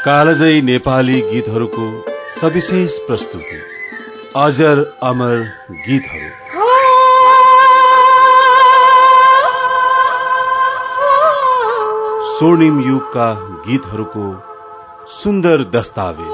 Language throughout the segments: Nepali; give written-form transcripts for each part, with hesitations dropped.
कालजयी नेपाली गीतहरूको सविशेष प्रस्तुति अजर अमर गीतहरू। स्वर्णिम युगका गीतहरूको सुन्दर दस्तावेज।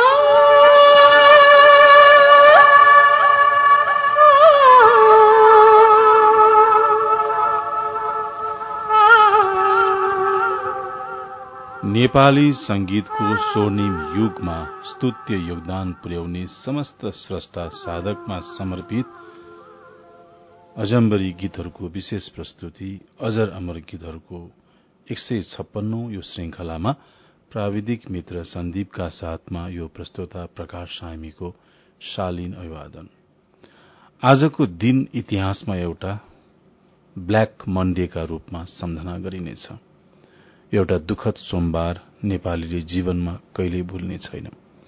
नेपाली संगीतको स्वर्णिम युगमा स्तुत्य योगदान पुर्याउने समस्त स्रष्टा साधकमा समर्पित अजम्बरी गीतहरूको विशेष प्रस्तुति अजर अमर गीतहरूको 156औं यो श्रृंखलामा प्राविधिक मित्र सन्दीपका साथमा यो प्रस्तोता प्रकाश सामीको शालीन अभिवादन। आजको दिन इतिहासमा एउटा ब्ल्याक मन्डेका रूपमा सम्झना गरिनेछ। एउटा दुखद सोमबार नेपालीले जीवनमा कहिल्यै भुल्ने छैन।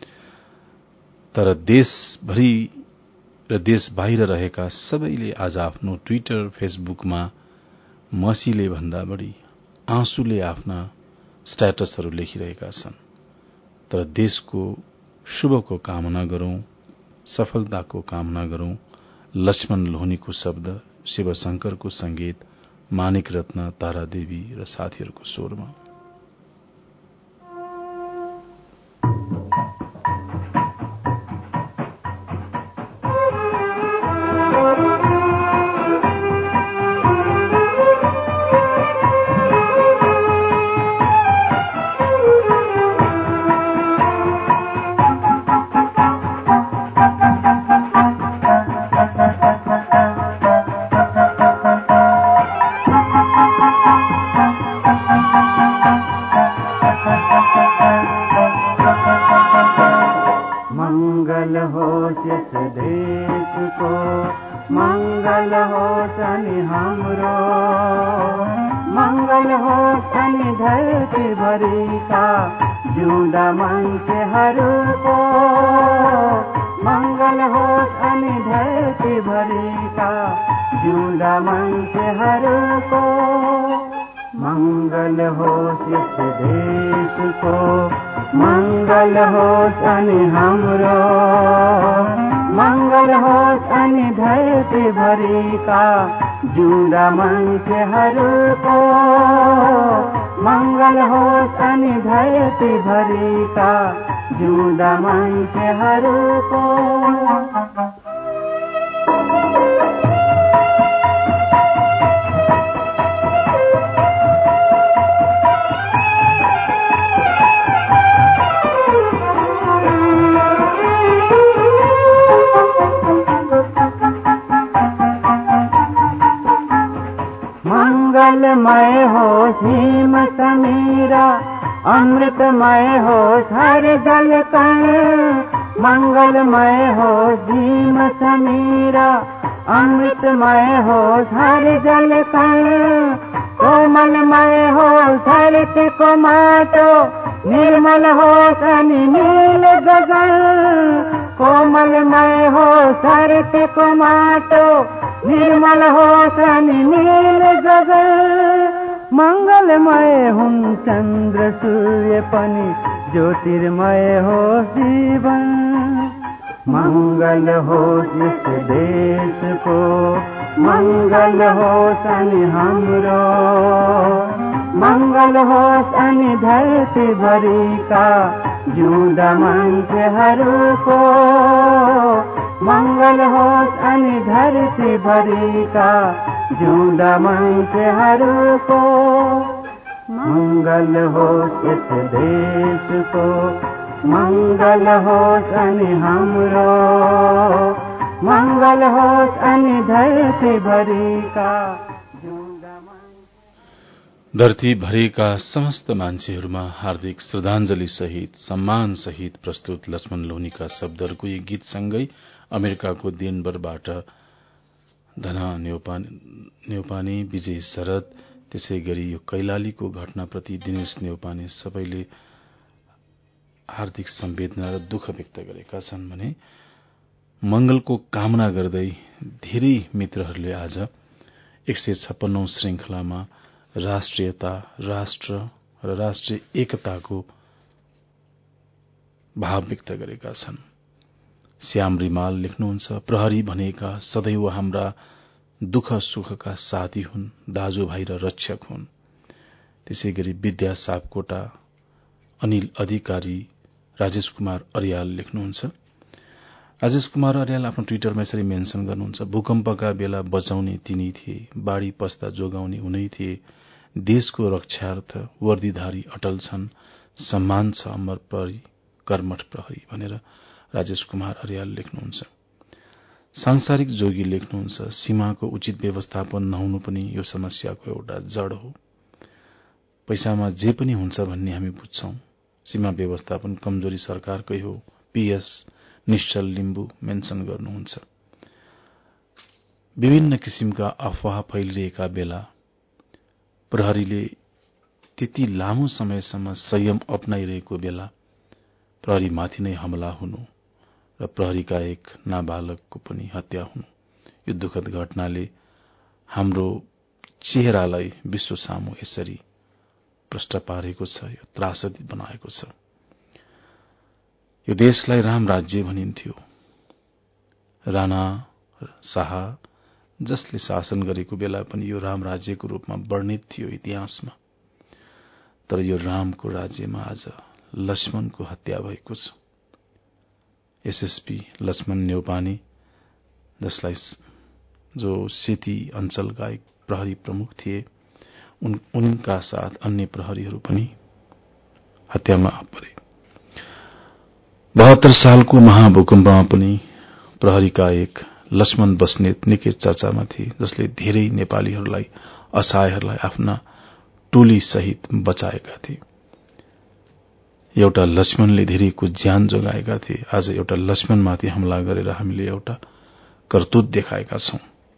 तर देशभरि र देश बाहिर रहेका सबैले आज आफ्नो ट्विटर फेसबुकमा मसीले भन्दा बढ़ी आँसुले आफ्ना स्ट्याटसहरू लेखिरहेका छन्। तर देशको शुभको कामना गरौं, सफलताको कामना गरौं। लक्ष्मण लोहनीको शब्द, शिवशंकरको संगीत, मानिक रत्न, तारादेवी र साथीहरूको स्वरमा। मंगलमय हो भीम समीरा, अमृतमय हो हर जल कण। मंगलमय हो भीम समीरा, अमृतमय हो हर जल कण। कोमलमय हो धरती को मातो, निर्मल हो शनि नील गगन। कोमलमय हो धरती को मातो, निर्मल हो शनि नील गगन। मंगलमय हुन् चन्द्र सूर्य पनि, ज्योतिर्मय हो जीवन। मंगल हो इस देश को, मंगल हो शनि हाम्रो। मंगल हो शनि धरती भरि का जिउँदा मान्छेहरूको। मंगल हो शनि धरती भरि का जिउँदा मान्छेहरूको। मंगल हो इस देश को, मंगल हो शनि हाम्रो। मंगल हो शनि धरती भरि का जिउँदा मान्छे। धरती भरिका समस्त मान्छेहरूमा हार्दिक श्रद्धांजलि सहित सम्मान सहित प्रस्तुत लक्ष्मण लोहनीका शब्दहरूको यी गीतसँगै अमेरिकाको डेनबरबाट धना न्यौपाने, विजय शरद, त्यसै गरी यो कैलालीको घटनाप्रति दिनेश न्यौपाने सबैले हार्दिक संवेदना र दुःख व्यक्त गरेका छन् भने मंगलको कामना गर्दै धेरै मित्रहरूले आज 156औं श्रृंखलामा राष्ट्रियता, राष्ट्र र राष्ट्रिय एकताको भाव व्यक्त गरेका छन्। श्याम रिमाल लेख्नुहुन्छ, प्रहरी भनेका सदैव हाम्रा दुःख सुखका साथी हुन्, दाजुभाइ र रक्षक हुन्। त्यसैगरी विद्या सापकोटा, अनिल अधिकारी, राजेश कुमार अर्याल लेख्नुहुन्छ। राजेश कुमार अर्याल आफ्नो ट्विटरमा यसरी मेन्सन गर्नुहुन्छ, भूकम्पका बेला बचाउने तिनी थिए, बाढ़ी पस्दा जोगाउने उनै थिए, देशको रक्षार्थ वर्दीधारी अटल छन्, सम्मान छ अमर प्रहरी, कर्मठ प्रहरी भनेर राजेश कुमार अर्याल लेख्नुहुन्छ। सांसारिक जोगी लेख्नुहुन्छ, सीमाको उचित व्यवस्थापन नहुनु पनि यो समस्याको एउटा जड हो। पैसामा जे पनि हुन्छ भन्ने हामी बुझ्छौं, सीमा व्यवस्थापन कमजोरी सरकारकै हो। पीएस निश्चल लिम्बू मेन्सन गर्नुहुन्छ। विभिन्न किसिमका अफवाह फैलिरहेका बेला प्रहरीले त्यति लामो समयसम्म संयम अपनाइरहेको बेला प्रहरीमाथि नै हमला हुनु र प्रहरीका एक नाबालकको पनि हत्या हुनु, यो दुःखद घटनाले हाम्रो चेहरालाई विश्व सामु यसरी प्रष्ट पारेको छ, यो त्रासदी बनाएको छ। यो देशलाई राम राज्य भनिन्थ्यो। राणा शाह जसले शासन गरेको बेला पनि यो राम राज्यको रूपमा वर्णित थियो इतिहासमा। तर यो रामको राज्यमा आज लक्ष्मणको हत्या भएको छ। एसएसपी लक्ष्मण न्यौपाने, जसलाई जो सेती अञ्चलका एक प्रहरी प्रमुख थिए, उनका साथ अन्य प्रहरीहरू पनि हत्यामा परे। 72 सालको महाभूकम्पमा पनि प्रहरीका एक लक्ष्मण बस्नेत निकै चर्चामा थिए, जसले धेरै नेपालीहरूलाई, असहायहरूलाई आफ्ना टोली सहित बचाएका थिए। एउटा लक्ष्मणले धेरैको ज्यान जोगाएका थिए। आज एउटा लक्ष्मणमाथि हमला गरेर हामीले एउटा करतूत देखाएका छौं।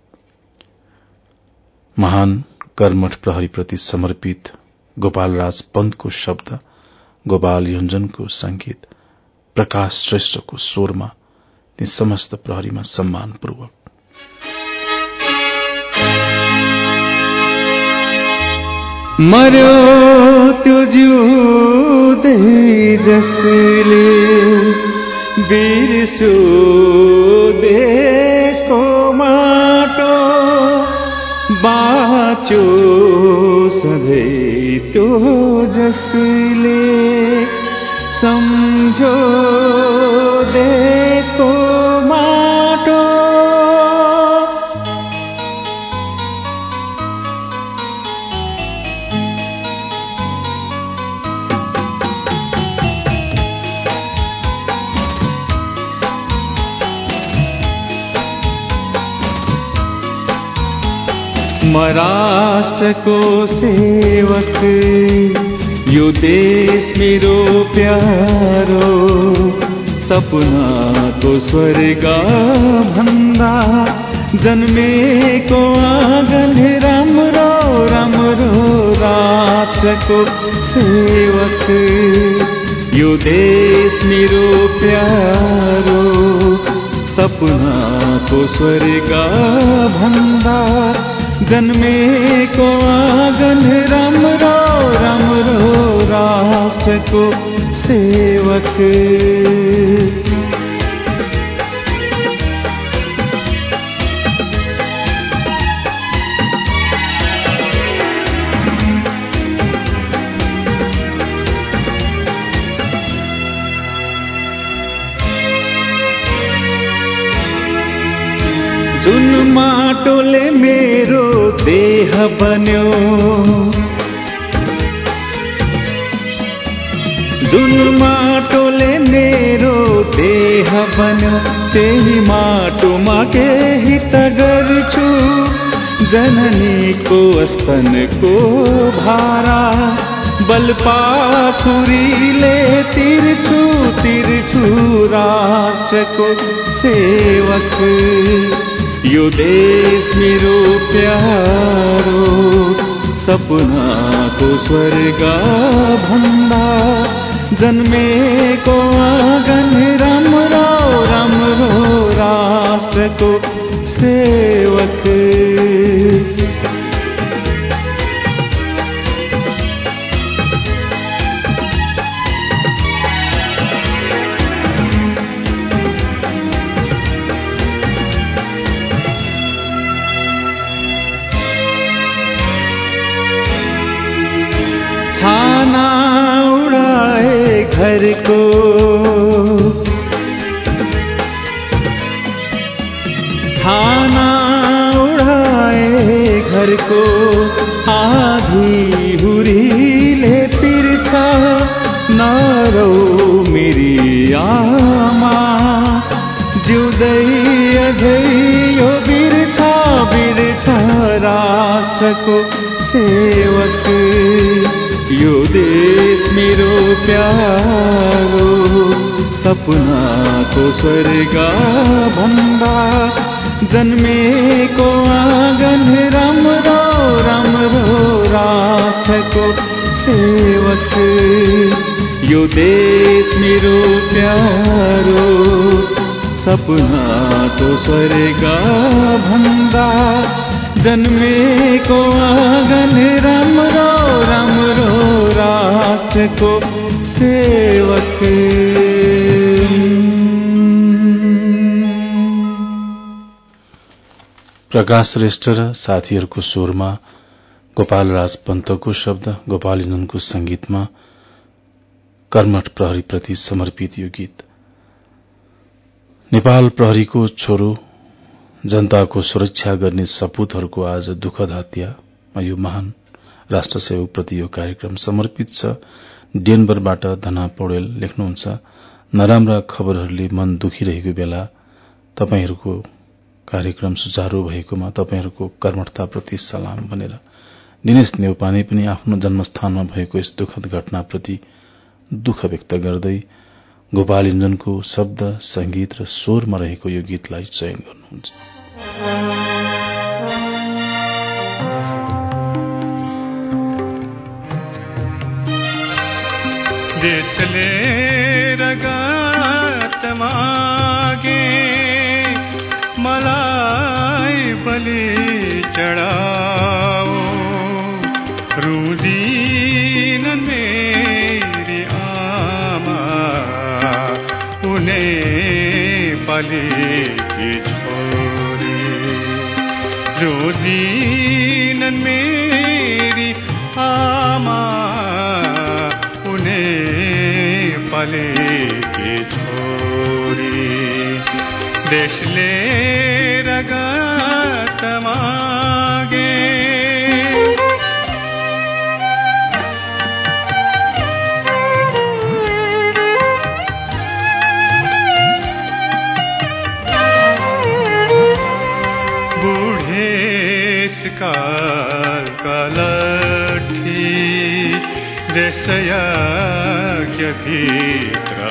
महान कर्मठ प्रहरीप्रति समर्पित गोपालराज पन्तको शब्द, गोपाल योञ्जनको संगीत, प्रकाश श्रेष्ठको स्वरमा ती समस्त प्रहरीमा सम्मानपूर्वक। मर्यो त्यो जिउँदै जसले बिर्स्यो देशको माटो, बाँच्यो सधैँ त्यो जसले सम्झो देशको माटो। म राष्ट्रको सेवक, यो देश मेरो प्यारो, सपनाको स्वर्ग भन्दा जन्मेको आँगन राम्रो राम्रो। राष्ट्रको सेवक, यो देश मेरो प्यारो, सपनाको स्वर्ग भन्दा जन्मेको आँगन राम्रो राम्रो। राष्ट्रको सेवक, जुन माटोले मेरो देह बन्यो, जुन माटोले मेरो देह बन्यो, त्यही माटोमा केही त गर्छु। जननीको स्तनको भारा बलपाखुरीले तिर्छु तिर्छु। राष्ट्रको सेवक, यो देश मेरो प्यारो, सपनाको स्वर्ग भन्दा जन्मेको आँगन राम्रो राम्रो। राष्ट्रको सेवक, घरको छाना उडाए घरको आधी हुरीले पिर्छ नरौ मेरी आमा जिउँदै अझै यो बिर्छ राष्ट्रको सेवक यो देश मेरो प्यारो सपनाको स्वर्ग भन्दा जन्मेको आँगन राम्रो राम्रो राष्ट्रको सेवक यो देश मेरो प्यारो सपनाको स्वर्ग भन्दा जन्मेको आँगन राम्रो राम्रो राष्ट्रको सेवक। प्रकाश श्रेष्ठ र साथीहरूको स्वरमा गोपाल राज पन्तको शब्द गोपालनन्दनको संगीतमा कर्मठ प्रहरीप्रति समर्पित यो गीत। नेपाल प्रहरीको छोरो जनताको सुरक्षा गर्ने सपूतहरूको आज दुःखद हत्यामा यो महान राष्ट्रसेवकप्रति यो कार्यक्रम समर्पित छ। डेनबरबाट धना पौडेल लेख्नुहुन्छ, नराम्रा खबरहरूले मन दुखिरहेको बेला तपाईहरूको कार्यक्रम सुचारू भएकोमा तपाईहरूको कर्मठताप्रति सलाम भनेर दिनेश नेउपाने पनि आफ्नो जन्मस्थानमा भएको यस दुःखद घटनाप्रति दुःख व्यक्त गर्दै गोपाल इन्जनको शब्द संगीत र स्वरमा रहेको यो गीतलाई चयन गर्नुहुन्छ। देशले रगत मागे मलाई बलि चढाओ रुदिन मेरी आमा उन्हें पलेकी छोरी रुदिन मेरी आमा उन्हें पलेकी छोरी देशले रगत मागे काल कालठी देशया के भीतर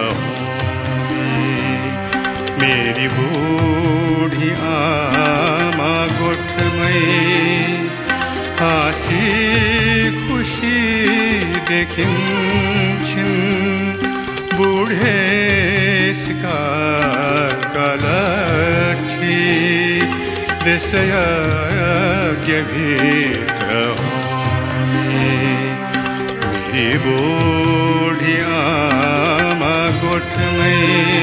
मेरी बूढ़ी आमा गोठमै हाँसी खुशी देखिन्छन् बुढेसका कालठी देशया के भीतर मेरी बूढ़ी आमा गोठमै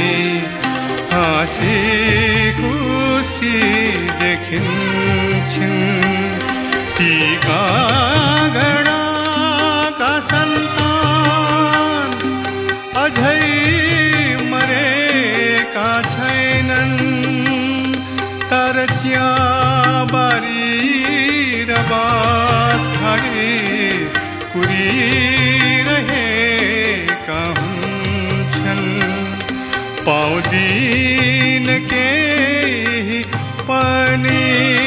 हाँसी खुशी देखिन्छन् ती कागडाका सन्तान अझै मरेका छैनन् तर चियाबारी र बाँसघारी कुरिरहेका हुन्छन् पाउँदिन केही पनि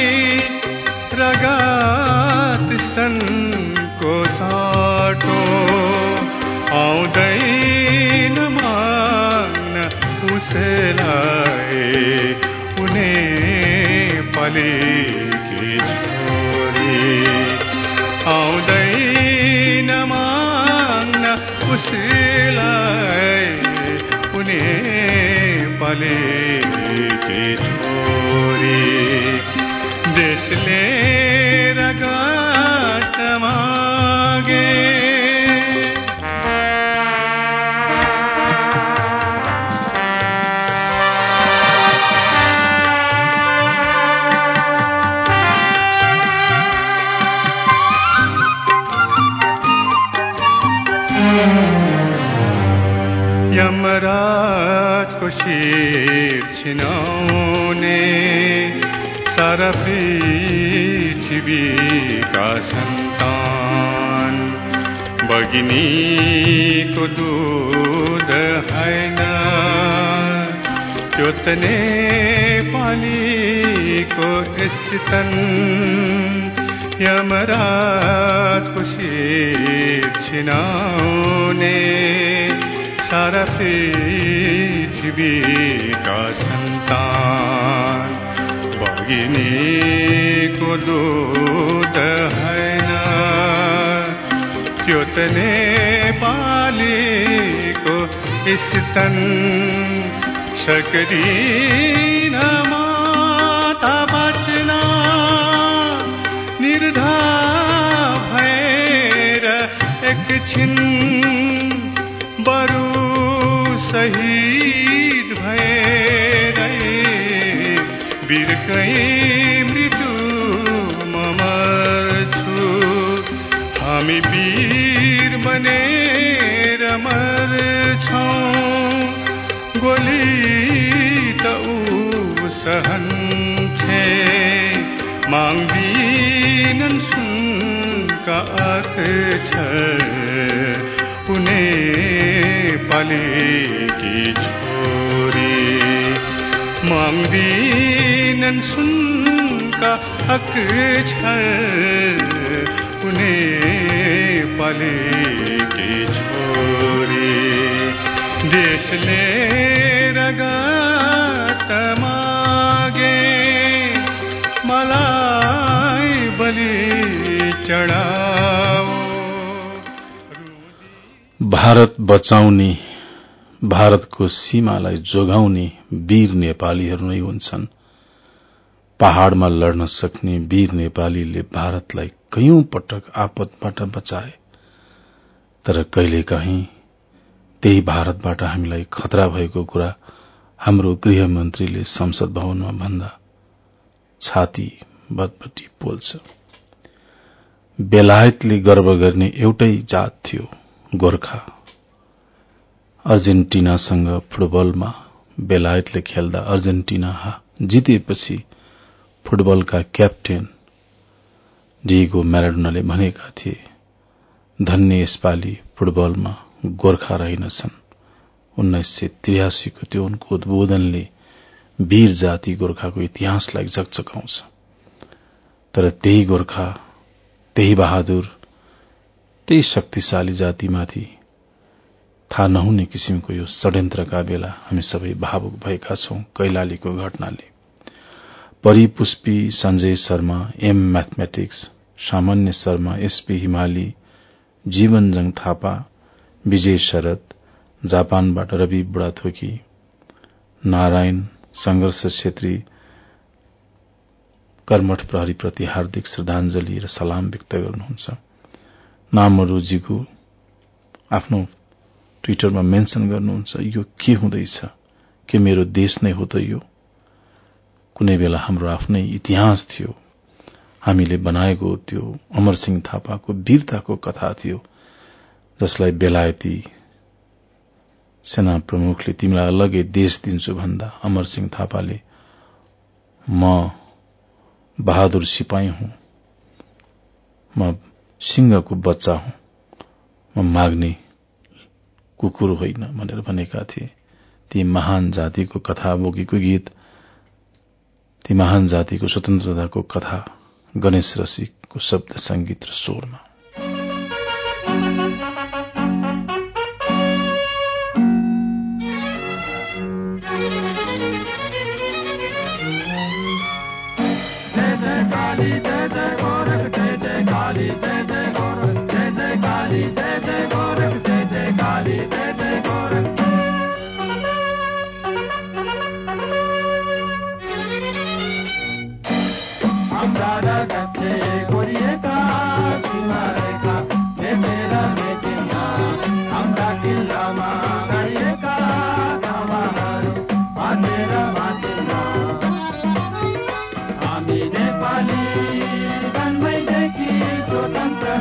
रगत स्तनको साटो आउँदैन माग्न उसलाई उन्हें पलेकी छोरी आउँदैन माग्न उसलाई उन्हें पलेकी छोरी देशले रगत मागे यमराजको शिर छिनाउने सारा पृथ्वीका सन्तान बगिनीको दूध हैन त्यो त नेपालीको स्तन यमराजको शिर छिनाउने सारा पृथ्वीका सन्तान बगिनीको दूध हैन त्यो त नेपालीको स्तन सक्दिन माता बच्न निर्धार भएर एकछिन बरु शहीद भएरै बिर्कै मृत्युमा मर्छु हामी वीर बनेर मर्छौं गोली त ऊ सहन्छे माग्दिनन् सुनका अक्षर उनी पालेकी छोरी माग्दिनन् सुनका अक्षर उनी पालेकी छोरी देशले रगत मागे मलाई बलि चढाओ भारत बचाउने भारतको सीमालाई जोगाउने वीर नेपालीहरू नै हुन्छन्। पहाड़मा लड्न सक्ने वीर नेपालीले भारतलाई कयौं पटक आपतबाट बचाए, तर कहिलेकाहीँ त्यही भारतबाट हामीलाई खतरा भएको कुरा हाम्रो गृहमन्त्रीले संसद भवनमा भन्दा छाती बटबटी पोल्छ। बेलायतले गर्व गर्ने एउटै जात थियो, गोर्खा। अर्जेन्टिनासँग फुटबलमा बेलायतले खेल्दा अर्जेन्टिना जितेपछि फुटबलका क्याप्टेन डिएगो म्याराडोनाले भनेका थिए, धन्य यसपालि फुटबलमा गोर्खा रहेनछन्। 1983 को त्यो उनको उद्बोधनले वीर जाति गोर्खाको इतिहासलाई झकझकाउँछ। तर त्यही गोर्खा, त्यही बहादुर, त्यही शक्तिशाली जातिमाथि थाहा नहुने किसिमको यो षड्यन्त्रका बेला हामी सबै भावुक भएका छौं। कैलालीको घटनाले परिपुष्पी, सञ्जय शर्मा, एम म्याथमेटिक्स, सामान्य शर्मा, एसपी हिमाली, जीवनजङ थापा, विजय शरद, जापानबाट रवि बुढाथोकी, नारायण संघर्ष क्षेत्री कर्मठ प्रहरीप्रति हार्दिक श्रद्धांजलि र सलाम व्यक्त गर्नुहुन्छ। नामरुजीको आफ्नो ट्विटरमा मेन्सन गर्नुहुन्छ, यो के हुँदैछ? के मेरो देश नै हो त यो? कुनै बेला हाम्रो आफ्नै इतिहास थियो, हामीले बनाएको त्यो अमरसिंह थापाको वीरताको कथा थियो, जसलाई बेलायती सेना प्रमुखले तिमीलाई अलग्गै देश दिन्छु भन्दा अमरसिंह थापाले म बहादुर सिपाही हुँ, म सिंहको बच्चा हुँ, म माग्ने कुकुर होइन भनेर भनेका थिए। ती महान जातिको कथा बोकेको गीत, ती महान जातिको स्वतन्त्रताको कथा गणेश रसिकको शब्द संगीत र स्वरमा। जन्मैदेखि स्वतन्त्र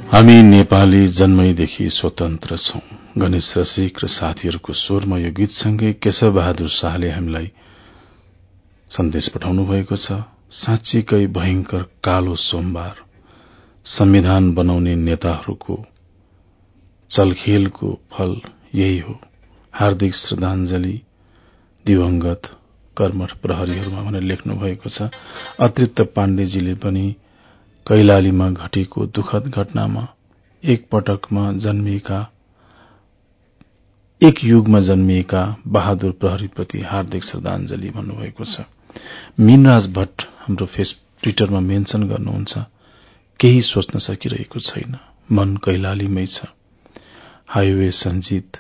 हामी नेपाली जन्मैदेखि स्वतन्त्र छौं। गणेश रसिक र साथीहरूको स्वरमा यो गीतसँगै केशव बहादुर शाहले हामीलाई सन्देश पठाउनु भएको छ। साँच्चीकै भयंकर कालो सोमबार संविधान बनाउने नेताहरूको चलखेलको फल यही हो। हार्दिक श्रद्धाञ्जली दिवंगत कर्मठ प्रहरीहरूमा भनेर लेख्नु भएको छ। अतृप्त पाण्डेजीले पनि कैलालीमा घटेको दुखद घटनामा एक युगमा जन्मिएका बहादुर प्रहरीप्रति हार्दिक श्रद्धाञ्जली भन्नुभएको छ। मीनराज भट्ट हाम्रो ट्विटरमा मेन्सन गर्नुहुन्छ, केही सोच्न सकिरहेको छैन, मन कैलालीमै छ। हाईवे सञ्जित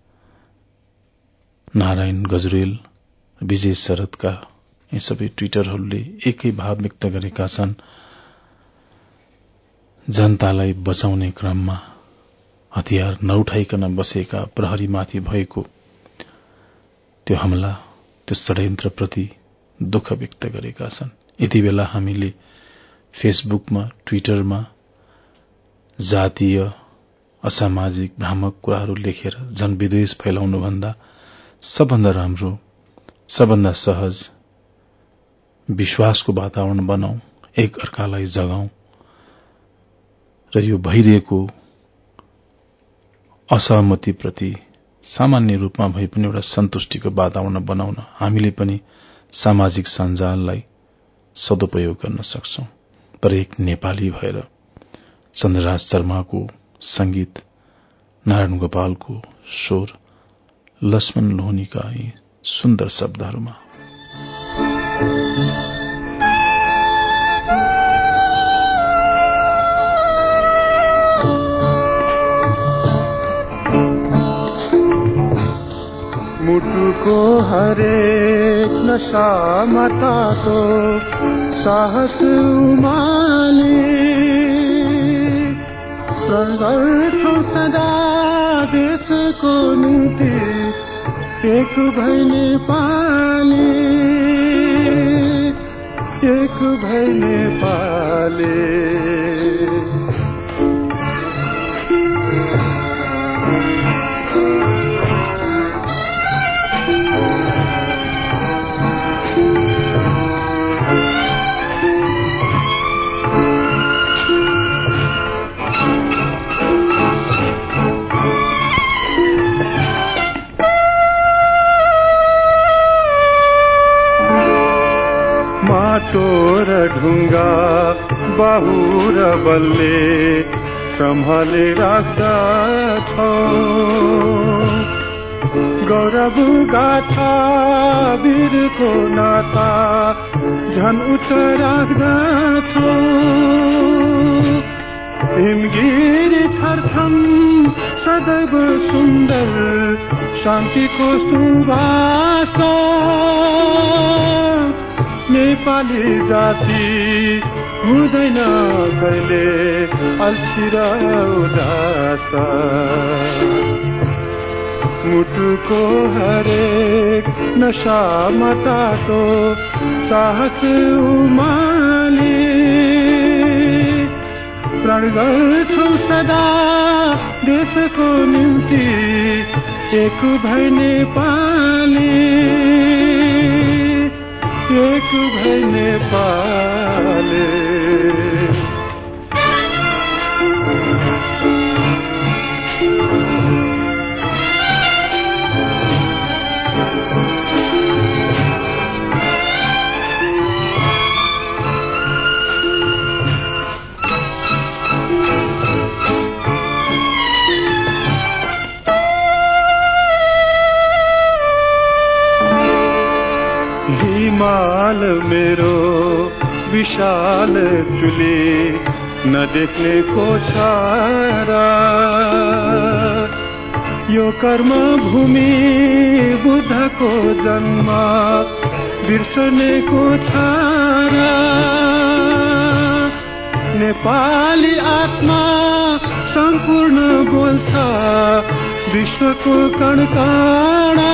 नारायण गजरेल, विजय शरदका यी सबै ट्विटरहरूले एकै भाव व्यक्त गरेका छन्। जनतालाई बचाउने क्रममा हतियार नउठाइकन बसेका प्रहरीमाथि भएको त्यो हमला, त्यो षड्यन्त्रप्रति दुःख व्यक्त गरेका छन्। यति बेला हामीले फेसबुकमा, ट्विटरमा जातीय असामाजिक भ्रामक कुराहरू लेखेर जनविद्वेष फैलाउनु भन्दा सबभन्दा राम्रो, सबभन्दा सहज विश्वासको वातावरण बनाऊ, एक अर्कालाई जगाऊ र यो भइरहेको असहमतिप्रति सामान्य रूपमा भए पनि एउटा सन्तुष्टिको वातावरण बनाउन हामीले पनि सामाजिक सञ्जाललाई सदुपयोग गर्न सक्छौं। तर एक नेपाली भएर चन्द्रराज शर्माको संगीत, नारायण गोपालको स्वर, लक्ष्मण लोहनीका यी सुन्दर शब्दहरूमा मुटुको हरेक नशामा तातो साहस उमाले प्रण गर्छौ सदा देशको निम्ति एक भई नेपाली, एक भई नेपाली। माटो र ढुङ्गा बाहु र बलले सम्हाले राख्दछौ, गौरव गाथा वीरको नाता झन उच्च राख्दछौ। हिमगिरी छर्छन् सदैव सुन्दर शान्तिको सुवास, नेपाली जाति हुँदैन कहिले अल्छी र उदास। मुटुको हरेक नशामा तातो साहस उमाले प्रण गर्छौ सदा देशको निम्ति एक भई नेपाली, एक भई नेपाली। हिमाल मेरो विशाल चुली नदेख्नेको छ र यो कर्म भूमि बुद्धको जन्म बिर्सनेको छ र नेपाली आत्मा सम्पूर्ण बोल्छ विश्वको कणकण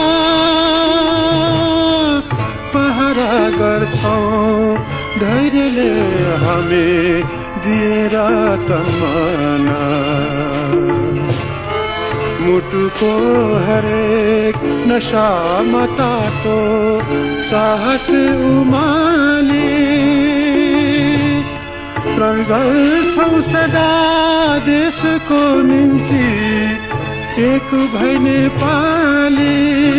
पहरा गर्छौ धैर्यले हामी दिएर तन्मना मुटुको हरेक नशामा तातो साहस उमाले प्रण गर्छौ सदा देशको निम्ति एक भई नेपाली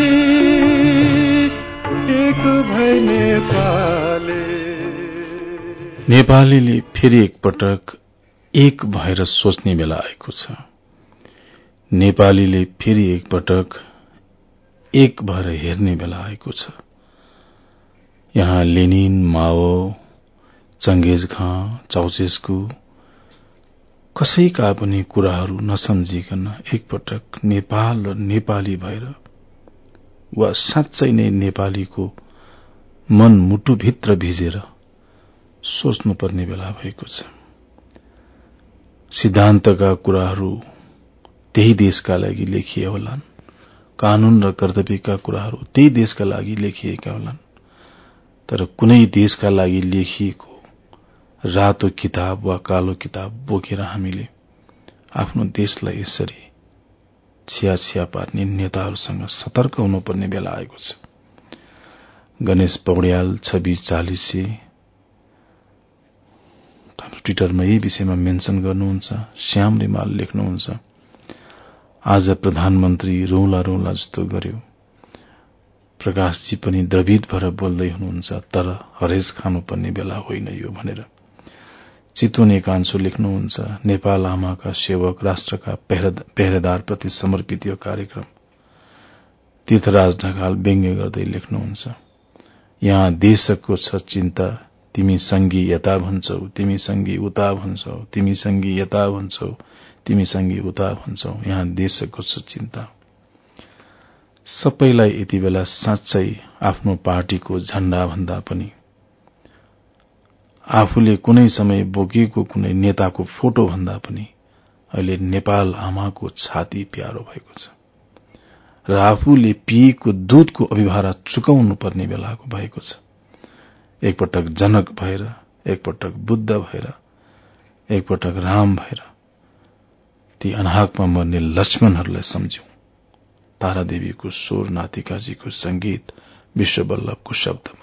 एक भई नेपाली। नेपालीले फेरि एकपटक एक भएर सोच्ने बेला आएको छ। नेपालीले फेरि एकपटक एक भएर हेर्ने बेला आएको छ। यहाँ लेनिन, माओ, चंगेज खां, चाउचेस्कू कसैका पनि कुराहरू नसम्झिकन एकपटक नेपाल र नेपाली भएर वा साँच्चै नै नेपालीको मन मुटुभित्र भिजेर सोच्नुपर्ने बेला भएको छ। सिद्धान्तका कुराहरू त्यही देशका लागि लेखिए होलान्, कानून र कर्तव्यका कुराहरू त्यही देशका लागि लेखिएका होलान्, तर कुनै देशका लागि लेखिएको रातो किताब वा कालो किताब बोकेर हामीले आफ्नो देशलाई यसरी छिया पार्ने नेताहरूसँग सतर्क हुनुपर्ने बेला आएको छ। गणेश पौड्याल 2640 ट्विटरमा यही विषयमा मेन्सन गर्नुहुन्छ। श्याम रिमाल लेख्नुहुन्छ, आज प्रधानमन्त्री रौला रौला जस्तो गर्यो। प्रकाशजी पनि द्रवित भएर बोल्दै हुनुहुन्छ, तर हरेस खानुपर्ने बेला होइन यो भनेर। चितवन एकांशु लेख्नुहुन्छ, नेपाल आमाका सेवक राष्ट्रका पहरेदारप्रति समर्पित यो कार्यक्रम। तीर्थराज ढकाल व्यङ्ग्य गर्दै लेख्नुहुन्छ, यहाँ देशको छ चिन्ता, तिमी संगी यता भन्छौ, तिमी संगी उता भन्छौ, तिमी संगी यता भन्छौ, तिमी संगी उता भन्छौ, यहाँ देशको छ चिन्ता। सबैलाई यति बेला साँच्चै आफ्नो पार्टीको झण्डा भन्दा पनि आफूले कुनै समय बोकेको कुनै नेताको फोटो भन्दा पनि अहिले नेपाल आमाको छाती प्यारो भएको छ र आफूले पिएको दूधको अभिभारा चुकाउनु पर्ने बेलाको भएको छ। एकपटक जनक भएर, एकपटक बुद्ध भएर, एकपटक राम भएर ती अनाहकमा मर्ने लक्ष्मणहरूलाई सम्झ्यौं। तारादेवीको स्वर, नातिकाजीको संगीत, विश्ववल्लभको शब्दमा।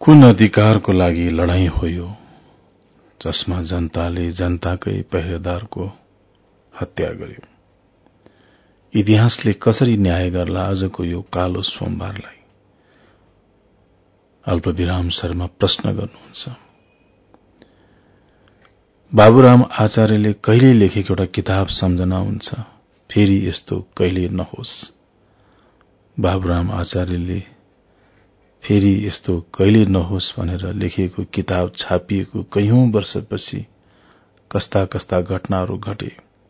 कुन अधिकारको लागि लडाईँ हो यो, जसमा जनताले जनताकै पहरेदारको हत्या गर्यो। इतिहासले कसरी न्याय गर्ला आजको यो कालो सोमबारलाई? अल्पविराम शर्मा प्रश्न गर्नुहुन्छ। बाबुराम आचार्यले कहिले लेखेको एउटा किताब सम्झना हुन्छ, फेरि यस्तो कहिले नहोस्। बाबुराम आचार्यले फेरि यस्तो कहिले नहोस् भनेर लेखिएको किताब छापिएको कैयौं वर्षपछि कस्ता कस्ता घटनाहरू घटे।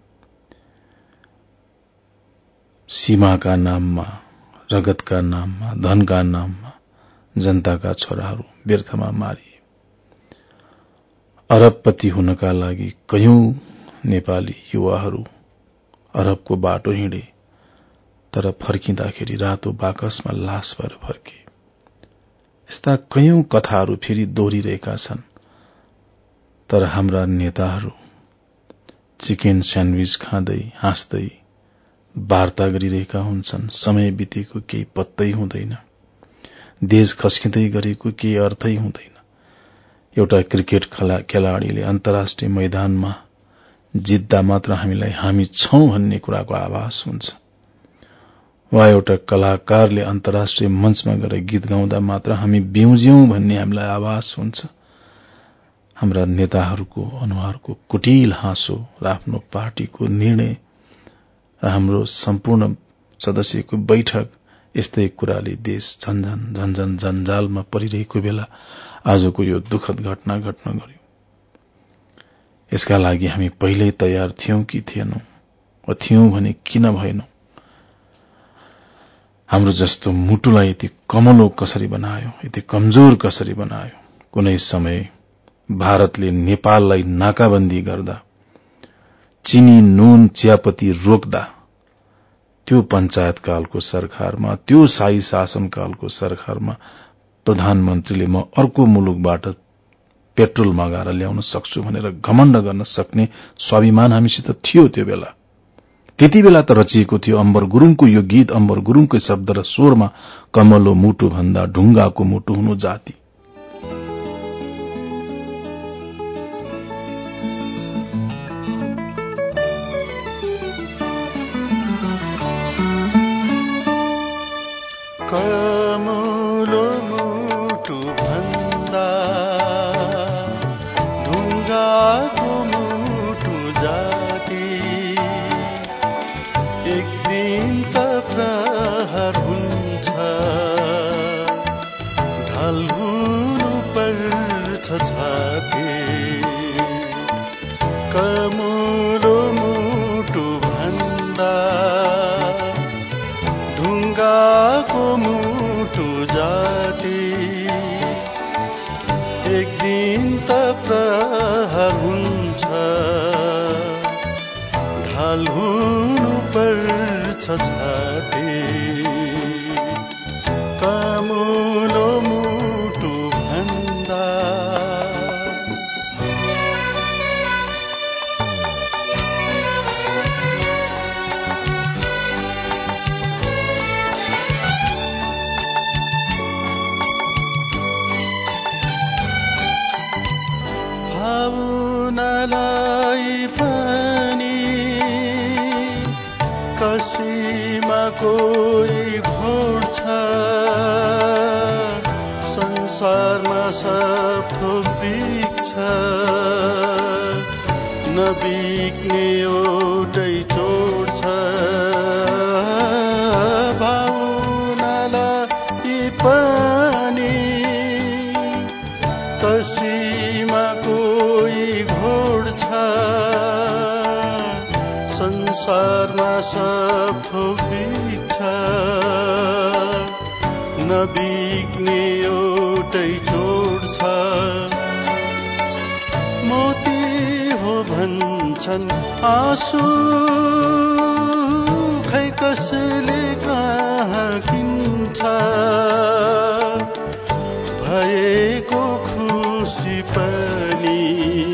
सीमाका नाममा, रगतका नाममा, धनका नाममा जनताका छोराहरू व्यर्थमा मारिए। अरबपति हुनका लागि कैयौं नेपाली युवाहरू अरबको बाटो हिँडे, तर फर्किँदाखेरि रातो बाकसमा लास भएर फर्के। यस्ता कैयौं कथाहरू फेरि दोहोरिरहेका छन्। तर हाम्रा नेताहरू चिकन स्यान्डविच खाँदै हाँस्दै वार्ता गरिरहेका हुन्छन्। समय बितेको केही पत्तै हुँदैन। देश खस्किँदै गरेको केही अर्थै हुँदैन। एउटा क्रिकेट खेलाड़ीले अन्तर्राष्ट्रिय मैदानमा जित्दा मात्र हामीलाई हामी छौं भन्ने कुराको आभास हुन्छ, वा एउटा कलाकारले अन्तर्राष्ट्रिय मञ्चमा गएर गीत गाउँदा मात्र हामी बिउज्यौं भन्ने हामीलाई आभास हुन्छ। हाम्रा नेताहरूको अनुहारको कुटिल हाँसो र आफ्नो पार्टीको निर्णय र हाम्रो सम्पूर्ण सदस्यको बैठक, यस्तै कुराले देश झन्झन जन्जालमा परिरहेको बेला आजको यो दुःखद घटना घट्न गयो। यसका लागि हामी पहिल्यै तयार थियौं कि थिएनौं, वा थियौं भने किन भएनौं? हाम्रो जस्तो मुटुलाई यति कमलो कसरी बनायो, यति कमजोर कसरी बनायो? कुनै समय भारतले नेपाललाई नाकाबन्दी गर्दा, चिनी नुन चियापत्ती रोक्दा, त्यो पञ्चायतकालको सरकारमा, त्यो शाही शासनकालको सरकारमा प्रधानमन्त्रीले म अर्को मुलुकबाट पेट्रोल मगाएर ल्याउन सक्छु भनेर घमण्ड गर्न सक्ने स्वाभिमान हामीसित थियो त्यो बेला। त्यति बेला त रचिएको थियो अम्बर गुरूङको यो गीत, अम्बर गुरूङकै शब्द र स्वरमा, कमलो मुटु भन्दा ढुङ्गाको मुटु हुनु जाति। कमलो मुटु भन्दा ढुङ्गाको मुटु जाति, एक दिन त प्रहार हुन्छ, ढल हुनु पर्छ छाती। कमलो मुटु भन्दा ढुङ्गाको मुटु जाति, एक दिन त प्रहार हुन्छ, ढाल हुनु पर्छ छाती। कमलो मुटु भन्दा भावनालाई पनि कसैमा कोही घोड्छ, संसारमा सब थोक बिग्छ, नबिग्ने एउटै चोट छ। भावनालाई पनि कसैमा कोही घोड्छ, संसारमा सब थोक बिग्छ, नबिग्ने एउटै चोट छ। मोती हो भन्छन् आँसु, खै कसैले कहाँ किन्छ, भएको खुसी पनि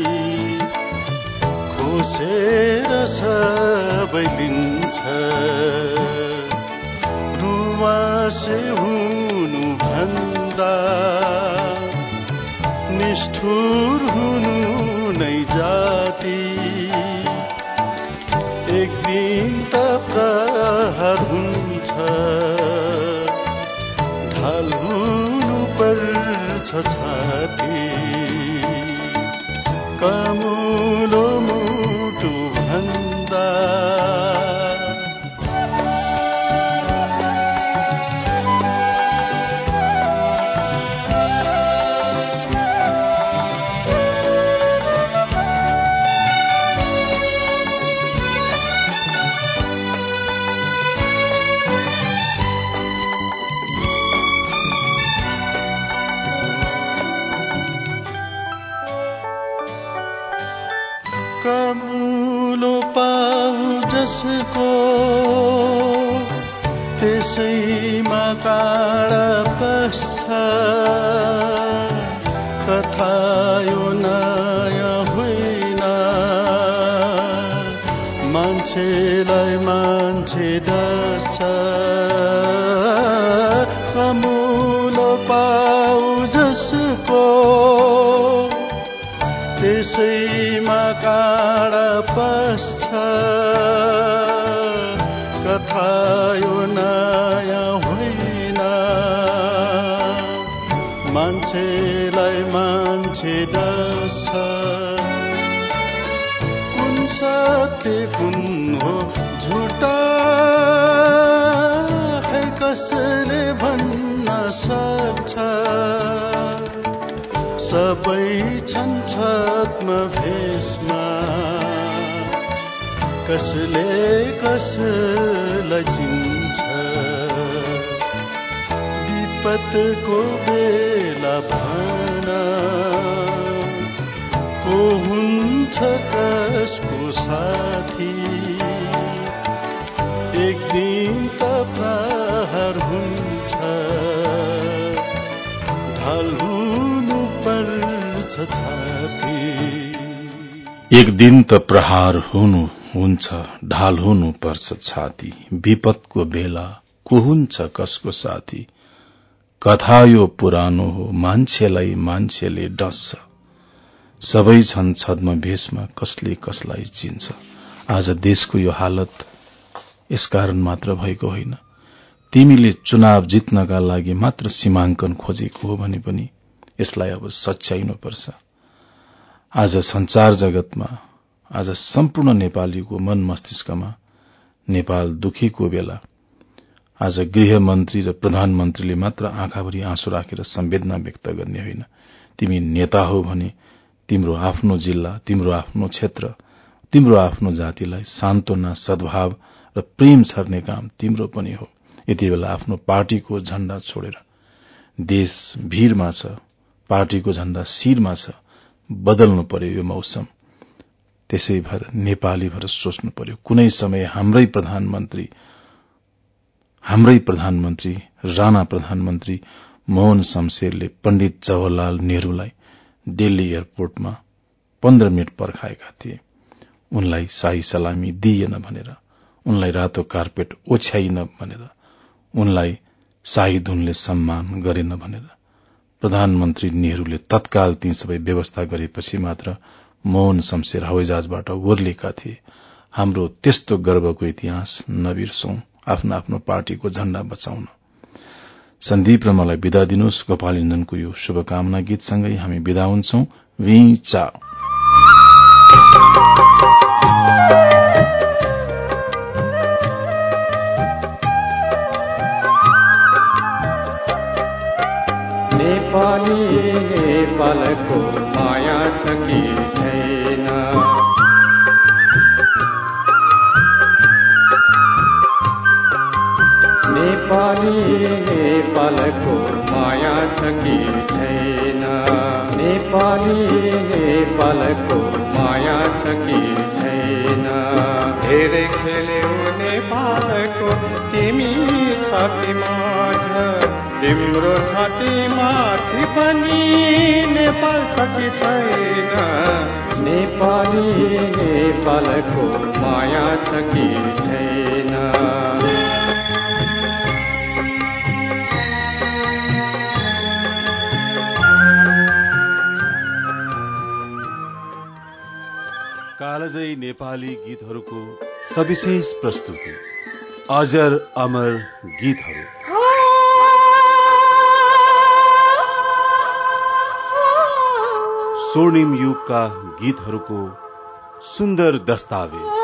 खोसेर सबै लिन्छ। रुवासे हुनु भन्दा निष्ठुर हुनु नै जाति एक दिन त प्रहार हुन्छ ढाल हुनु पर्छ छाती कमुलो मुटु भन्दा कमुलो पाउ जसको त्यसैमा काँडा पस्छ कथा यो नयाँ होइन मान्छेलाई मान्छे डस्छ कमुलो पाउ जसको त्यसैमा काँडा पस्छ कथा यो नयाँ होइन मान्छेलाई मान्छे डस्छ कुन सत्य कुन हो झुटा है कसले भन्न सक्छ सबै छन् छद्म भेषमा कसले कसलाई चिन्छ विपतको बेला भन को हुन्छ कसको साथी एक दिन त प्रहार हुन्छ ढाल हुनु पर्छ छाती एक दिन त प्रहार हुनु हुन्छ ढाल हुनु पर्छ छाती विपतको बेला को हुन्छ कसको साथी कथा यो पुरानो हो मान्छेलाई मान्छेले डस्छ सबै छन् छद्म भेषमा कसले कसलाई चिन्छ आज देशको यो हालत यसकारण मात्र भएको होइन तिमीले चुनाव जित्नका लागि मात्र सीमाङ्कन खोजेको हो भने पनि यसलाई अब सच्याइनुपर्छ आज संचार जगतमा आज सम्पूर्ण नेपालीको मन मस्तिष्कमा नेपाल दुखीको बेला आज गृहमन्त्री र प्रधानमन्त्रीले मात्र आँखाभरि आँसु राखेर संवेदना व्यक्त गर्ने होइन तिमी नेता हो भने तिम्रो आफ्नो जिल्ला तिम्रो आफ्नो क्षेत्र तिम्रो आफ्नो जातिलाई सान्त्वना सद्भाव र प्रेम छर्ने काम तिम्रो पनि हो यति बेला आफ्नो पार्टीको झण्डा छोडेर देश भीरमा छ पार्टीको झण्डा शिरमा छ बदल्नु पर्यो यो मौसम त्यसै भएर नेपाली भएर सोच्नु पर्यो कुनै समय हाम्रै प्रधानमन्त्री राणा प्रधानमन्त्री मोहन शमशेरले पण्डित जवाहरलाल नेहरूलाई दिल्ली एयरपोर्टमा 15 मिनट पर्खाएका थिए उनलाई शाही सलामी दिइएन भनेर उनलाई रातो कार्पेट ओछ्याइन भनेर उनलाई शाही धुनले सम्मान गरेन भनेर प्रधानमन्त्री नेहरूले तत्काल ती सबै व्यवस्था गरेपछि मात्र मोहन शमशेर हवाईजहाजबाट ओर्लेका थिए हाम्रो त्यस्तो गर्वको इतिहास नबिर्सौं आफ्नो आफ्नो पार्टीको झण्डा बचाउन सन्दीप र मलाई बिदा दिनुहोस् गोपालनन्दनको यो शुभकामना गीतसँगै हामी बिदा हुन्छौं विचा नेपाली नेपालको माया छ कि छैन नेपाली नेपालको माया छ कि छैन नेपाली नेपालको माया छ कि छैन धेरै खेल्यौ नेपालको तिमी छाती माझ तिम्रो छाती माथि पनि नेपाल छ कि छैन नेपाली नेपालको माया छ कि छैन आजै नेपाली गीतहरूको सविशेष प्रस्तुति अजर अमर गीतहरू। स्वर्णिम युगका गीतहरूको सुन्दर दस्तावेज।